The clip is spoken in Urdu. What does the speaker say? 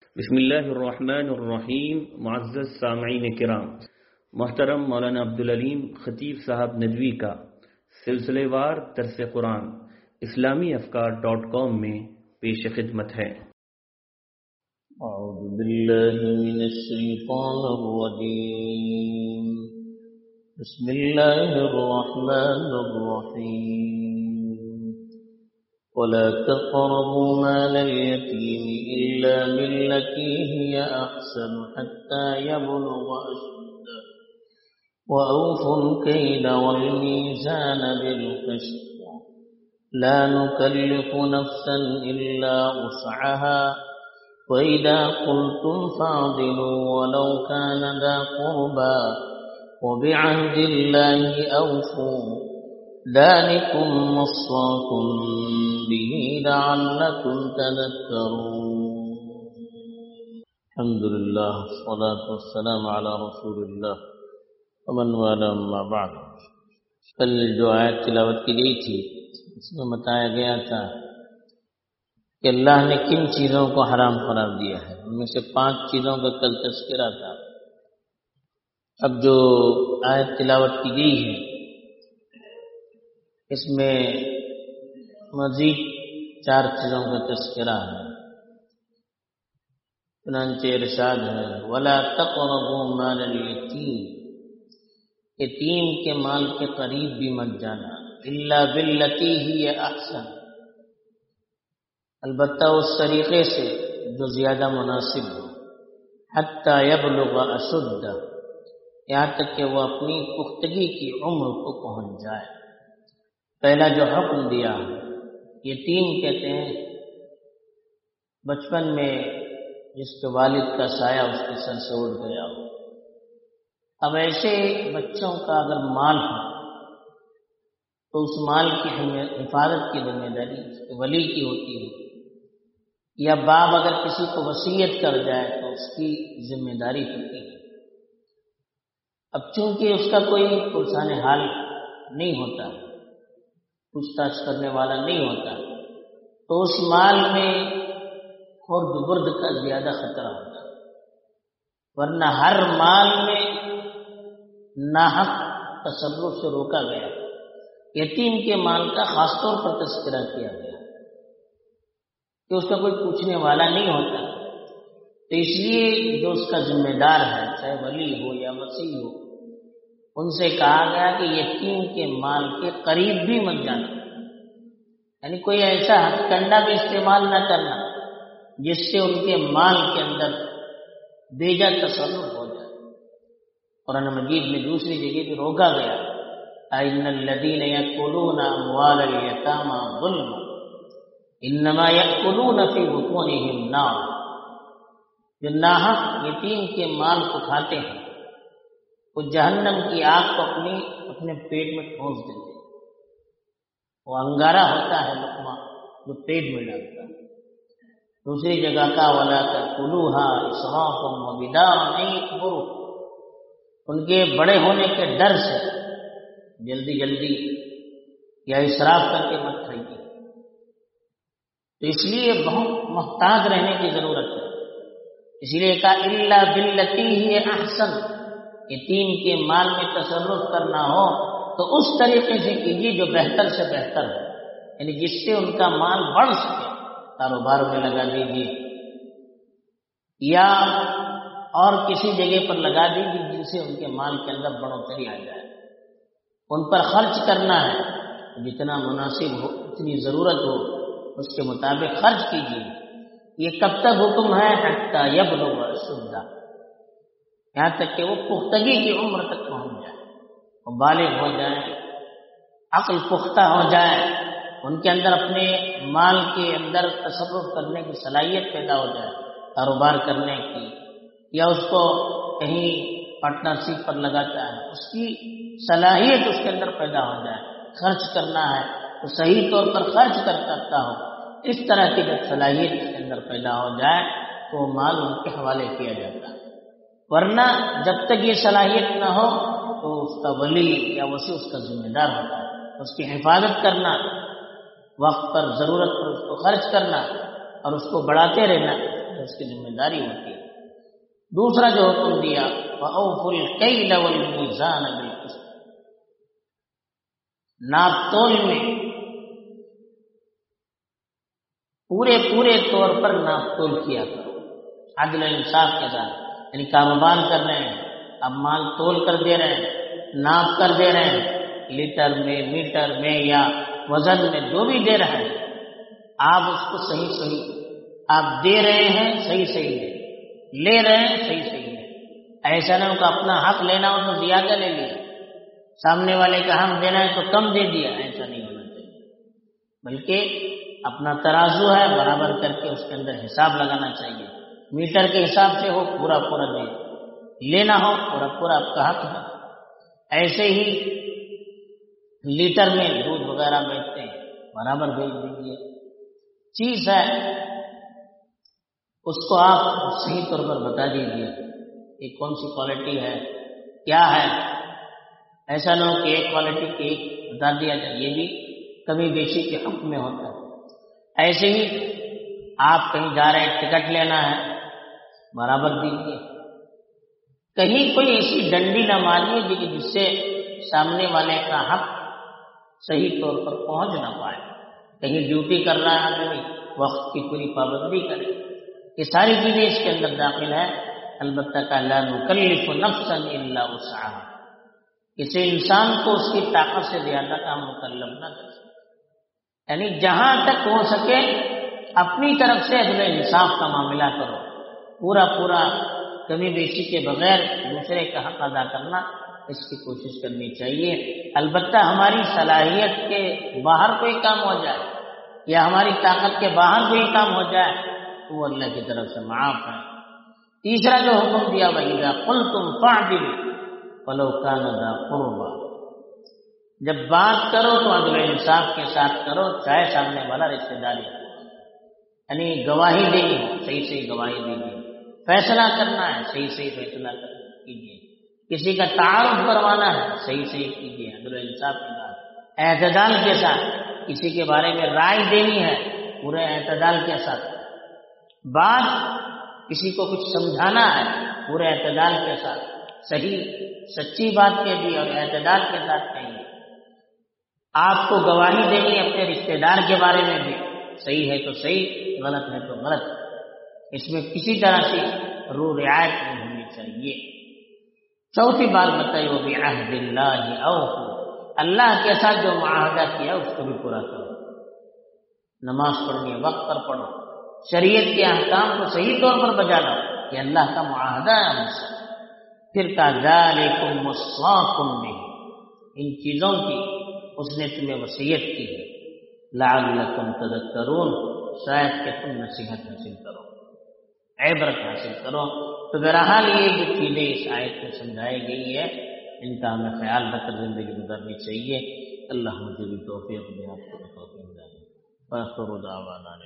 بسم اللہ الرحمن الرحیم. معزز سامعین کرام، محترم مولانا عبدالعلیم خطیب صاحب ندوی کا سلسلے وار درس قرآن اسلامیافکار.com میں پیش خدمت ہے. اعوذ باللہ من الشیطان الرجیم. بسم اللہ الرحمن الرحیم. ولا تقربوا مال اليتيم إلا بالتي هي أحسن حتى يبلغ أشده وأوفوا الكيل والميزان بالقسط لا نكلف نفسا إلا وسعها وإذا قلتم فاعدلوا ولو كان ذا قربى وبعهد الله أوفوا ذلكم وصاكم به لعلكم تذكرون. الحمد لله والصلاة والسلام على رسول الله ومن والاه أما بعد. کل جو آیت تلاوت کی گئی تھی اس میں بتایا گیا تھا کہ اللہ نے کن چیزوں کو حرام قرار دیا ہے. ان میں سے 5 چیزوں کا کل تذکرہ تھا. اب جو آیت تلاوت کی گئی ہے اس میں مزید 4 چیزوں کا تذکرہ ہے. چنانچہ ارشاد ہے وَلَا تَقْرَبُوا مَالَ الْيَتِيمِ، یتیم کے مال کے قریب بھی مت جانا. إِلَّا بِالَّتِي هِيَ أَحْسَنُ، البتہ اس طریقے سے جو زیادہ مناسب ہو. حَتَّى يَبْلُغَ أَشُدَّهُ، یہاں تک کہ وہ اپنی پختگی کی عمر کو پہنچ جائے. پہلا جو حکم دیا یتیم کہتے ہیں بچپن میں جس کے والد کا سایہ اس کے سر سے اڑ گیا ہو. اب ایسے بچوں کا اگر مال ہو تو اس مال کی حفاظت کی ذمہ داری اس کے ولی کی ہوتی ہے، یا باپ اگر کسی کو وصیت کر جائے تو اس کی ذمہ داری ہوتی ہے. اب چونکہ اس کا کوئی پرسان حال نہیں ہوتا، پوچھ تاچھ کرنے والا نہیں ہوتا، تو اس مال میں خرد برد کا زیادہ خطرہ ہوتا ہے. ورنہ ہر مال میں ناحق تصرف سے روکا گیا. یتیم کے مال کا خاص طور پر تذکرہ کیا گیا کہ اس کا کوئی پوچھنے والا نہیں ہوتا. تو اس لیے جو اس کا ذمہ دار ہے چاہے ولی ہو یا وصی ہو، ان سے کہا گیا کہ یتیم کے مال کے قریب بھی مت جانا. یعنی کوئی ایسا ہتھ کنڈا بھی استعمال نہ کرنا جس سے ان کے مال کے اندر بیجا تصرف ہو جائے. قرآن مجید میں دوسری جگہ پہ روکا گیا ان الذین یأکلون اموال الیتامی ظلما انما یأکلون فی بطونہم نار. جو ناحق یتیم کے مال کو کھاتے ہیں وہ جہنم کی آگ کو اپنے پیٹ میں ٹھونس دیتے ہیں. وہ انگارہ ہوتا ہے لقمہ جو پیٹ میں ڈالتا ہے. دوسری جگہ کا وَلَا تَأْكُلُوهَا إِسْرَافًا وَبِدَارًا أَن يَكْبُرُوا، ان کے بڑے ہونے کے ڈر سے جلدی جلدی یا اسراف کر کے مت کھائیے. تو اس لیے بہت محتاط رہنے کی ضرورت ہے. اس لیے کہا إِلَّا بِالَّتِي هِيَ أَحْسَنُ، یتیم کے مال میں تصرف کرنا ہو تو اس طریقے سے کیجیے جو بہتر سے بہتر ہو، یعنی جس سے ان کا مال بڑھ سکے. کاروبار میں لگا دیجیے یا اور کسی جگہ پر لگا دیجیے جن سے ان کے مال کے اندر بڑھوتری آ جائے. ان پر خرچ کرنا ہے جتنا مناسب ہو، اتنی ضرورت ہو اس کے مطابق خرچ کیجیے. یہ کب تک حکم ہے؟ حتی یبلغ اشدہ، یہاں تک کہ وہ پختگی کی عمر تک پہنچ جائے، وہ بالغ ہو جائے، عقل پختہ ہو جائے، ان کے اندر اپنے مال کے اندر تصرف کرنے کی صلاحیت پیدا ہو جائے، کاروبار کرنے کی، یا اس کو کہیں پارٹنرشپ پر لگاتا ہے اس کی صلاحیت اس کے اندر پیدا ہو جائے. خرچ کرنا ہے تو صحیح طور پر خرچ کر سکتا ہو. اس طرح کی جب صلاحیت اس کے اندر پیدا ہو جائے تو مال ان کے حوالے کیا جاتا ہے. ورنہ جب تک یہ صلاحیت نہ ہو تو اس کا ولی یا وصی اس کا ذمہ دار ہوتا ہے. اس کی حفاظت کرنا، وقت پر ضرورت پر اس کو خرچ کرنا اور اس کو بڑھاتے رہنا تو اس کی ذمہ داری ہوتی ہے۔ دوسرا جو حکم دیا وَأَوْفُوا الْكَيْلَ وَالْمِيزَانَ بِالْقِسْطِ، ناپ تول میں پورے طور پر ناپ تول کیا کرو، عدل و انصاف کے ساتھ۔ یعنی کاروبار کر رہے ہیں، اب مال تول کر دے رہے ہیں، ناپ کر دے رہے ہیں، لیٹر میں، میٹر میں یا وزن میں جو بھی دے رہے ہیں، آپ اس کو صحیح آپ دے رہے ہیں، صحیح لے رہے ہیں، صحیح لے۔ ایسا نہ ہو کہ اپنا حق لینا ہو تو زیادہ لے لیا، سامنے والے کا حق دینا ہے تو کم دے دیا، ایسا نہیں ہونا چاہیے۔ بلکہ اپنا ترازو ہے، برابر کر کے اس کے اندر حساب لگانا چاہیے۔ میٹر کے حساب سے ہو پورا دے، لینا ہو پورا آپ کا حق ہے۔ ایسے ہی لیٹر میں دودھ وغیرہ بیچتے ہیں، برابر بیچ دیجیے۔ چیز ہے اس کو آپ صحیح طور پر بتا دیجیے کہ کون سی کوالٹی ہے، کیا ہے۔ ایسا نہ ہو کہ ایک کوالٹی کی ایک بتا دیا جائے، یہ بھی کمی بیشی کے حق میں ہوتا ہے۔ ایسے ہی آپ کہیں جا رہے ہیں، ٹکٹ لینا ہے، برابر دیجیے۔ کہیں کوئی ایسی ڈنڈی نہ ماریے جس سے سامنے والے کا حق صحیح طور پر پہنچ نہ پائے۔ کہیں ڈیوٹی کر رہا ہے آدمی، وقت کی پوری پابندی کرے۔ یہ ساری چیزیں اس کے اندر داخل ہے۔ البتہ لا نکلف نفسا الا وسعها، کسی انسان کو اس کی طاقت سے زیادہ کام مکلف نہ کر سکے۔ یعنی جہاں تک ہو سکے اپنی طرف سے عدل انصاف کا معاملہ کرو، پورا کمی بیشی کے بغیر دوسرے کا حق ادا کرنا، اس کی کوشش کرنی چاہیے۔ البتہ ہماری صلاحیت کے باہر کوئی کام ہو جائے یا ہماری طاقت کے باہر کوئی کام ہو جائے تو وہ اللہ کی طرف سے معاف ہے۔ تیسرا جو حکم دیا وَإِذَا قُلْتُمْ فَاعْدِلُوا وَلَوْ كَانَ ذَا قُرْبَىٰ، جب بات کرو تو عدل و انصاف کے ساتھ کرو، چاہے سامنے والا رشتہ داری ہو۔ یعنی گواہی دینی ہو، صحیح گواہی دیجیے۔ فیصلہ کرنا ہے، صحیح فیصلہ کیجیے۔ کسی کا تعارف کروانا ہے، صحیح کیجیے، عدل و انصاف کے ساتھ، اعتدال کے ساتھ۔ کسی کے بارے میں رائے دینی ہے، پورے اعتدال کے ساتھ۔ بات کسی کو کچھ سمجھانا ہے، پورے اعتدال کے ساتھ، صحیح سچی بات کہیے اور اعتدال کے ساتھ کہیے۔ آپ کو گواہی دینی ہے اپنے رشتہ دار کے بارے میں بھی، صحیح ہے تو صحیح، غلط ہے تو غلط۔ اس میں کسی طرح سے رعایت نہیں ہونی چاہیے۔ چوتھی بات بتائی وہ بعہد اللہ اوفوا، اللہ کے ساتھ جو معاہدہ کیا اس کو بھی پورا کرو۔ نماز پڑھنی ہے وقت پر پڑھو، شریعت کے احکام کو صحیح طور پر بجا لاؤ، یہ اللہ کا معاہدہ ہے ہم سے۔ پھر کہا ذالکم وصاکم بہ، ان چیزوں کی اس نے تمہیں وصیت کی ہے، لعلکم تذکرون، شاید کہ تم نصیحت حاصل کرو، عبرت حاصل کرو۔ تو بہرحال یہ جو چیزیں اس آیت میں سمجھائی گئی ہے، ان کا ہمیں خیال رکھ کر زندگی گزارنی چاہیے۔ اللہ مجھے بھی توفیق دے، آپ کو توفیق دے۔ وآخر دعوانا